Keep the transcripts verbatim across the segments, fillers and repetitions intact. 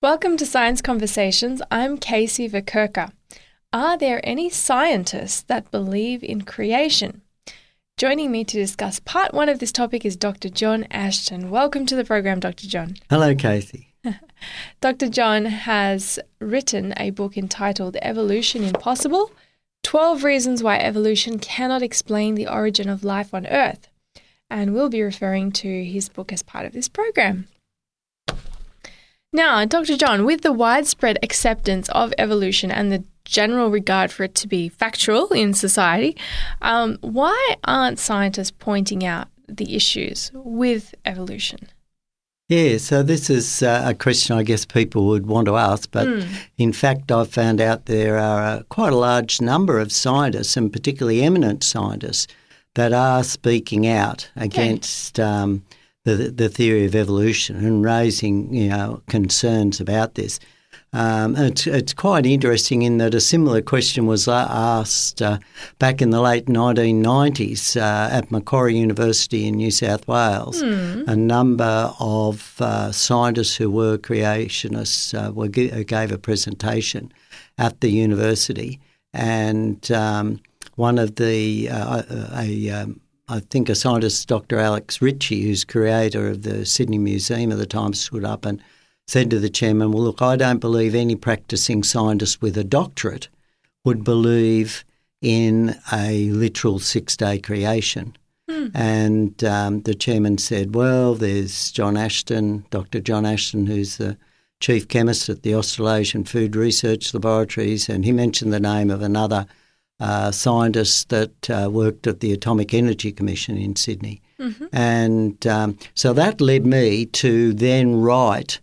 Welcome to Science Conversations. I'm Casey Verkerker. Are there any scientists that believe in creation? Joining me to discuss part one of this topic is Doctor John Ashton. Welcome to the program, Doctor John. Hello, Casey. Doctor John has written a book entitled Evolution Impossible, twelve Reasons Why Evolution Cannot Explain the Origin of Life on Earth. And we'll be referring to his book as part of this program. Now, Doctor John, with the widespread acceptance of evolution and the general regard for it to be factual in society, um, why aren't scientists pointing out the issues with evolution? Yeah, so this is uh, a question I guess people would want to ask, but mm. in fact I've found out there are uh, quite a large number of scientists, and particularly eminent scientists, that are speaking out against okay. um, the the theory of evolution and raising, you know, concerns about this. Um, it's, it's quite interesting in that a similar question was asked uh, back in the late nineteen nineties uh, at Macquarie University in New South Wales. Mm. A number of uh, scientists who were creationists uh, were, gave a presentation at the university, and um, one of the uh, a, a um, I think a scientist, Doctor Alex Ritchie, who's creator of the Sydney Museum at the time, stood up and said to the chairman, well, look, I don't believe any practising scientist with a doctorate would believe in a literal six-day creation. Mm. And um, the chairman said, well, there's John Ashton, Doctor John Ashton, who's the chief chemist at the Australasian Food Research Laboratories, and he mentioned the name of another Uh, scientists that uh, worked at the Atomic Energy Commission in Sydney. Mm-hmm. And um, so that led me to then write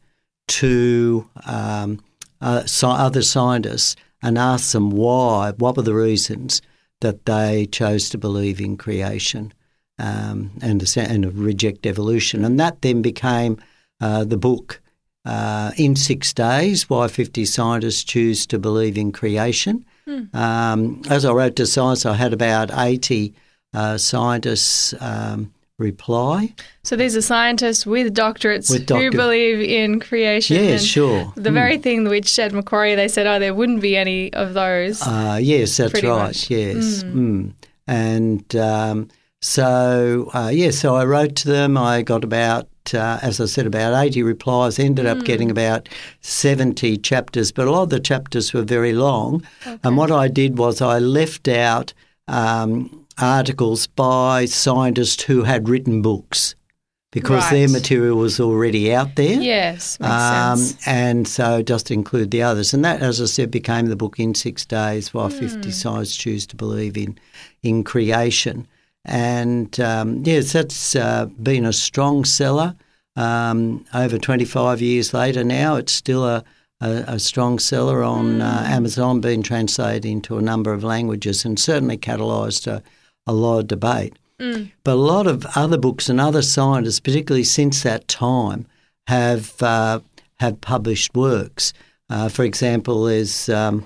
to um, uh, so other scientists and ask them why, what were the reasons that they chose to believe in creation um, and, and reject evolution. And that then became uh, the book, uh, In Six Days, Why fifty Scientists Choose to Believe in Creation. Um, as I wrote to Science, I had about eighty uh, scientists um, reply. So these are scientists with doctorates with doctor- who believe in creation. Yes, sure. The mm. very thing which at Macquarie they said, oh, there wouldn't be any of those. Uh, yes, that's right, much. yes. Mm. Mm. And um, so, uh, yeah, so I wrote to them. I got about Uh, as I said, about eighty replies, ended up mm. getting about seventy chapters, but a lot of the chapters were very long. Okay. And what I did was I left out um, articles by scientists who had written books because right. their material was already out there. Yes, makes um, sense. And so just include the others. And that, as I said, became the book In Six Days, Why mm. fifty Scientists Choose to Believe in, in Creation. And, um, yes, that's uh, been a strong seller. Um, over twenty-five years later now, it's still a, a, a strong seller on mm. uh, Amazon, being translated into a number of languages and certainly catalysed a, a lot of debate. Mm. But a lot of other books and other scientists, particularly since that time, have, uh, have published works. Uh, for example, there's um,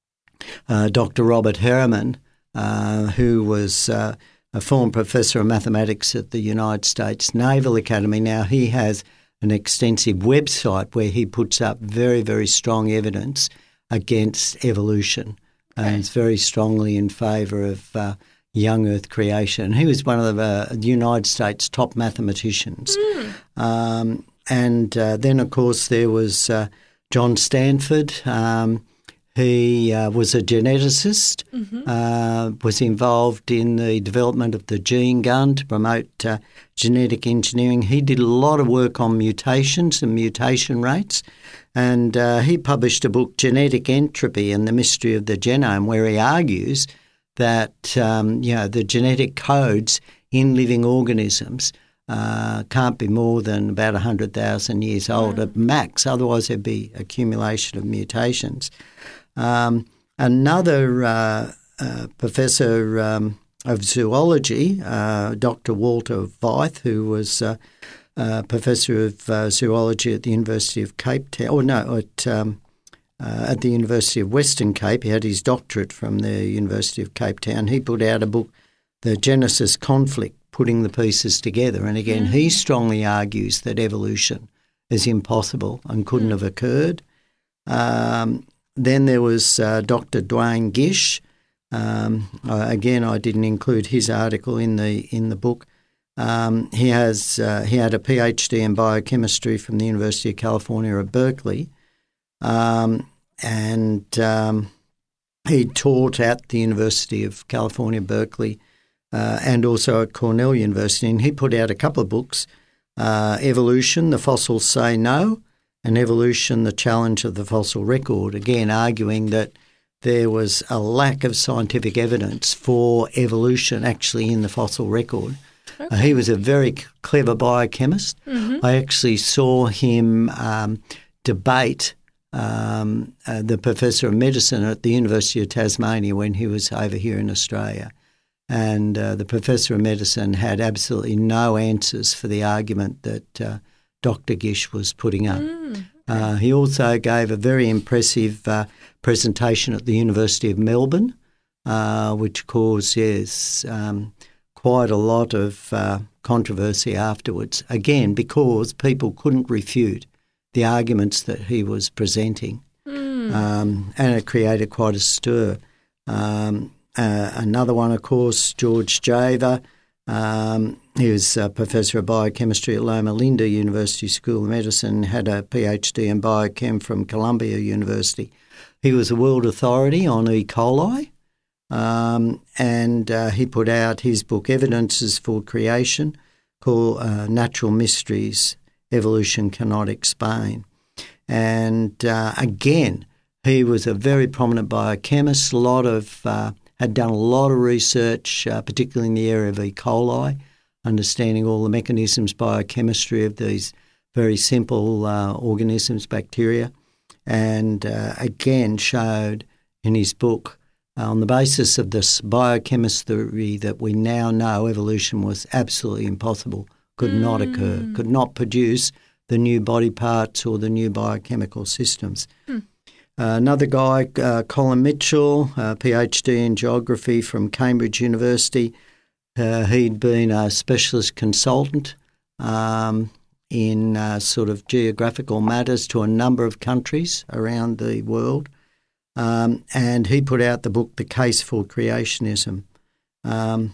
uh, Doctor Robert Harriman, uh, who was uh, a former professor of mathematics at the United States Naval Academy. Now, he has an extensive website where he puts up very, very strong evidence against evolution. Okay. And it's very strongly in favour of uh, young Earth creation. He was one of the, uh, the United States' top mathematicians. Mm. Um, and uh, then, of course, there was uh, John Stanford. Um, He uh, was a geneticist, mm-hmm. uh, was involved in the development of the gene gun to promote uh, genetic engineering. He did a lot of work on mutations and mutation rates, and uh, he published a book, Genetic Entropy and the Mystery of the Genome, where he argues that um, you know the genetic codes in living organisms uh, can't be more than about one hundred thousand years old mm. at max, otherwise there'd be accumulation of mutations. Um, another uh, uh, professor um, of zoology, uh, Doctor Walter Veith, who was uh, uh, professor of uh, zoology at the University of Cape Town, or no, at um, uh, at the University of Western Cape. He had his doctorate from the University of Cape Town. He put out a book, The Genesis Conflict, putting the pieces together. And again, mm. he strongly argues that evolution as impossible and couldn't mm. have occurred. Um, then there was uh, Doctor Duane Gish. Um, uh, again, I didn't include his article in the in the book. Um, he has uh, he had a PhD in biochemistry from the University of California at Berkeley, um, and um, he taught at the University of California, Berkeley, uh, and also at Cornell University. And he put out a couple of books: uh, Evolution: The Fossils Say No, and Evolution: The Challenge of the Fossil Record. Again, arguing that there was a lack of scientific evidence for evolution actually in the fossil record. Okay. Uh, he was a very c- clever biochemist. Mm-hmm. I actually saw him um, debate um, uh, the professor of medicine at the University of Tasmania when he was over here in Australia. And uh, the professor of medicine had absolutely no answers for the argument that uh, Doctor Gish was putting up. Mm. Uh, he also gave a very impressive uh, presentation at the University of Melbourne, uh, which caused, yes, um, quite a lot of uh, controversy afterwards, again, because people couldn't refute the arguments that he was presenting. Mm. Um, and it created quite a stir. Um, uh, another one, of course, George Java. Um, he was a professor of biochemistry at Loma Linda University School of Medicine, had a PhD in biochem from Columbia University. He was a world authority on E. coli, um, and uh, he put out his book, Evidences for Creation, called uh, Natural Mysteries Evolution Cannot Explain. And uh, again, he was a very prominent biochemist, a lot of... Uh, had done a lot of research, uh, particularly in the area of E. coli, understanding all the mechanisms, biochemistry of these very simple uh, organisms, bacteria, and uh, again showed in his book, uh, on the basis of this biochemistry that we now know, evolution was absolutely impossible, could mm. not occur, could not produce the new body parts or the new biochemical systems. Mm. Uh, another guy, uh, Colin Mitchell, uh, PhD in geography from Cambridge University. Uh, he'd been a specialist consultant um, in uh, sort of geographical matters to a number of countries around the world. Um, and he put out the book, The Case for Creationism. Um,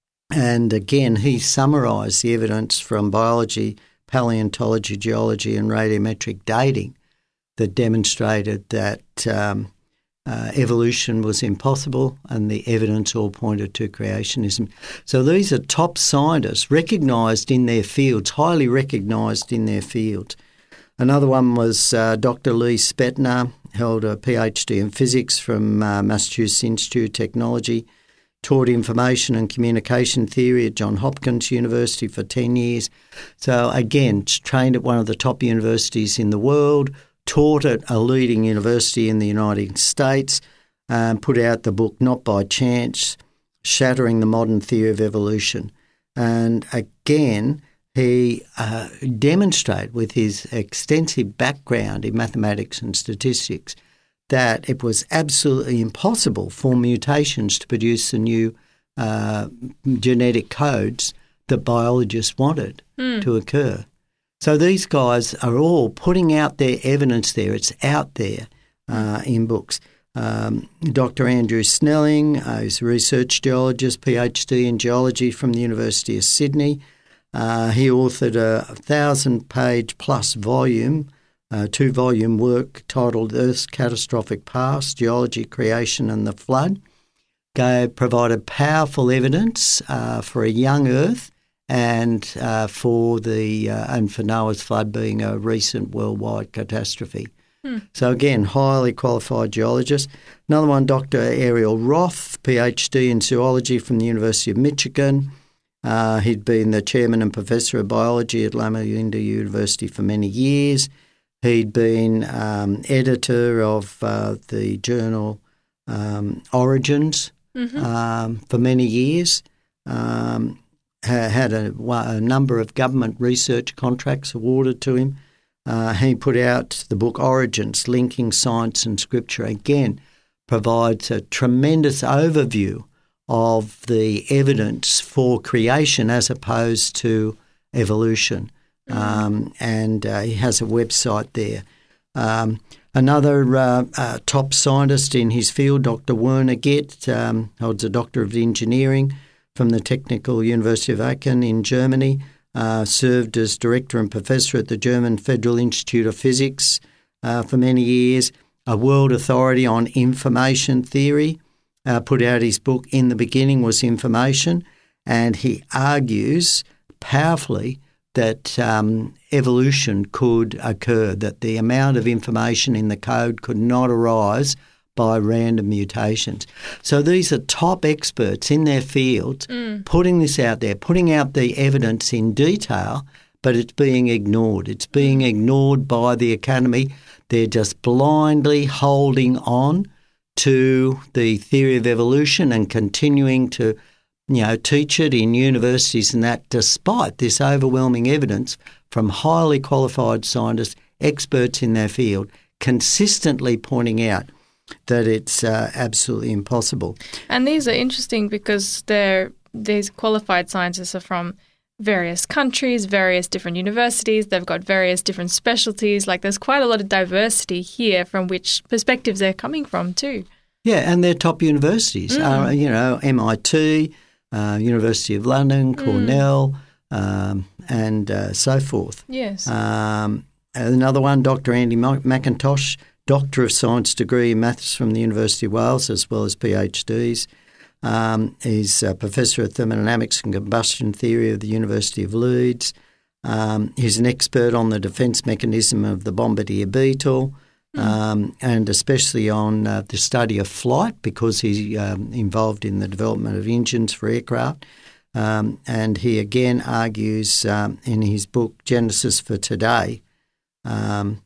and again, he summarised the evidence from biology, paleontology, geology and radiometric dating that demonstrated that um, uh, evolution was impossible and the evidence all pointed to creationism. So these are top scientists recognised in their fields, highly recognised in their fields. Another one was uh, Doctor Lee Spetner, held a PhD in physics from uh, Massachusetts Institute of Technology, taught information and communication theory at Johns Hopkins University for ten years. So again, trained at one of the top universities in the world, taught at a leading university in the United States, um, put out the book Not by Chance, Shattering the Modern Theory of Evolution. And again, he uh, demonstrated with his extensive background in mathematics and statistics that it was absolutely impossible for mutations to produce the new uh, genetic codes that biologists wanted mm. to occur. So these guys are all putting out their evidence there. It's out there uh, in books. Um, Doctor Andrew Snelling uh, is a research geologist, PhD in geology from the University of Sydney. Uh, he authored a thousand-page plus volume, uh, two-volume work titled Earth's Catastrophic Past, Geology, Creation and the Flood. Gave, provided powerful evidence uh, for a young Earth and uh, for the uh, and for Noah's flood being a recent worldwide catastrophe. Hmm. So again, highly qualified geologist. Another one, Doctor Ariel Roth, PhD in zoology from the University of Michigan. Uh, he'd been the chairman and professor of biology at Loma Linda University for many years. He'd been um, editor of uh, the journal um, Origins mm-hmm. um, for many years. Um, had a, a number of government research contracts awarded to him. Uh, he put out the book Origins, Linking Science and Scripture. Again, provides a tremendous overview of the evidence for creation as opposed to evolution. um, and uh, he has a website there. Um, another uh, uh, top scientist in his field, Doctor Werner Gett, um, holds a Doctor of Engineering from the Technical University of Aachen in Germany, uh, served as director and professor at the German Federal Institute of Physics uh, for many years, a world authority on information theory, uh, put out his book, In the Beginning Was Information, and he argues powerfully that um, evolution could occur, that the amount of information in the code could not arise by random mutations. So these are top experts in their fields mm. putting this out there, putting out the evidence in detail, but it's being ignored. It's being ignored by the academy. They're just blindly holding on to the theory of evolution and continuing to, you know, teach it in universities and that, despite this overwhelming evidence from highly qualified scientists, experts in their field, consistently pointing out that it's uh, absolutely impossible. And these are interesting because they're, these qualified scientists are from various countries, various different universities. They've got various different specialties. Like there's quite a lot of diversity here from which perspectives they're coming from too. Yeah, and they're top universities. Mm. Uh, you know, M I T, uh, University of London, Cornell, mm. um, and uh, so forth. Yes. Um, another one, Doctor Andy McIntosh, Doctor of Science degree in Maths from the University of Wales, as well as PhDs. Um, he's a professor of thermodynamics and combustion theory of the University of Leeds. Um, he's an expert on the defence mechanism of the bombardier beetle, mm. um, and especially on uh, the study of flight, because he's um, involved in the development of engines for aircraft. Um, and he again argues um, in his book Genesis for Today, um,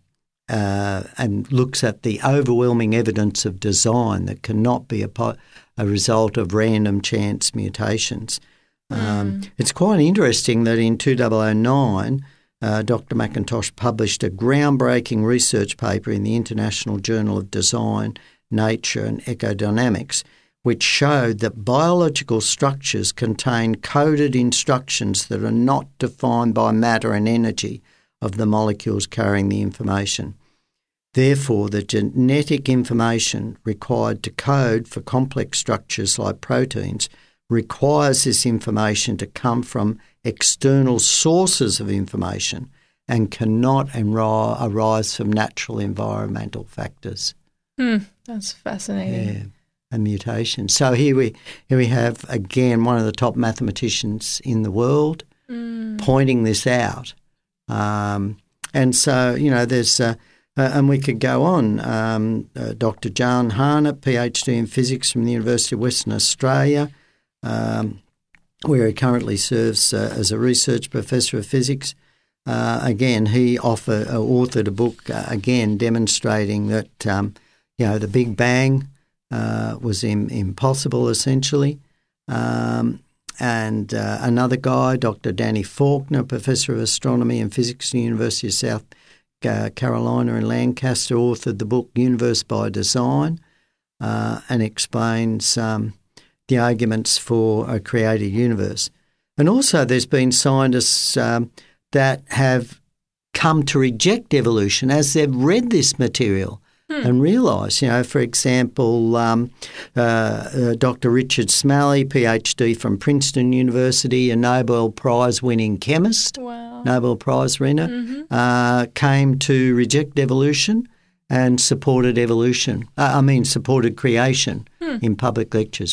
Uh, and looks at the overwhelming evidence of design that cannot be a, po- a result of random chance mutations. Um, mm. It's quite interesting that in two thousand nine, uh, Doctor McIntosh published a groundbreaking research paper in the International Journal of Design, Nature and Ecodynamics, which showed that biological structures contain coded instructions that are not defined by matter and energy of the molecules carrying the information. Therefore, the genetic information required to code for complex structures like proteins requires this information to come from external sources of information and cannot enri- arise from natural environmental factors. Hmm, that's fascinating. Yeah, a mutation. So here we here we have, again, one of the top mathematicians in the world mm. pointing this out. Um, and so, you know, there's... Uh, Uh, and we could go on. Um, uh, Doctor John Harnett, PhD in physics from the University of Western Australia, um, where he currently serves uh, as a research professor of physics. Uh, again, he offer, uh, authored a book, uh, again, demonstrating that, um, you know, the Big Bang uh, was im- impossible, essentially. Um, and uh, another guy, Doctor Danny Faulkner, professor of astronomy and physics at the University of South Uh, Carolina in Lancaster, authored the book Universe by Design uh, and explains um, the arguments for a created universe. And also there's been scientists um, that have come to reject evolution as they've read this material hmm. and realise, you know, for example, um, uh, uh, Doctor Richard Smalley, PhD from Princeton University, a Nobel Prize-winning chemist, wow. Nobel Prize winner, mm-hmm. uh, came to reject evolution and supported evolution. Uh, I mean, supported creation hmm. in public lectures.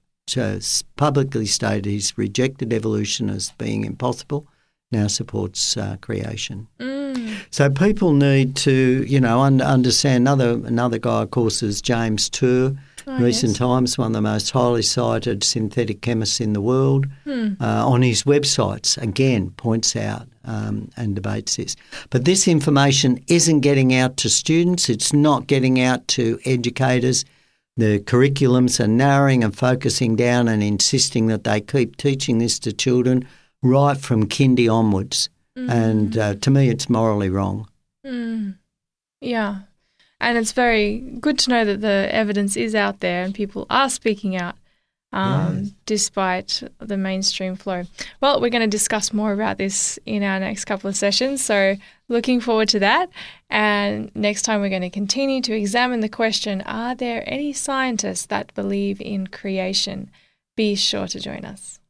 So publicly stated he's rejected evolution as being impossible, now supports uh, creation. Mm. So people need to, you know, un- understand. Another another guy, of course, is James Tour. In oh, recent yes. times, one of the most highly cited synthetic chemists in the world. Hmm. Uh, on his websites, again, points out um, and debates this. But this information isn't getting out to students. It's not getting out to educators. The curriculums are narrowing and focusing down and insisting that they keep teaching this to children right from kindy onwards. Mm. And uh, to me, it's morally wrong. Mm. Yeah. And it's very good to know that the evidence is out there and people are speaking out. um, yes. despite the mainstream flow. Well, we're going to discuss more about this in our next couple of sessions, so looking forward to that. And next time we're going to continue to examine the question, are there any scientists that believe in creation? Be sure to join us.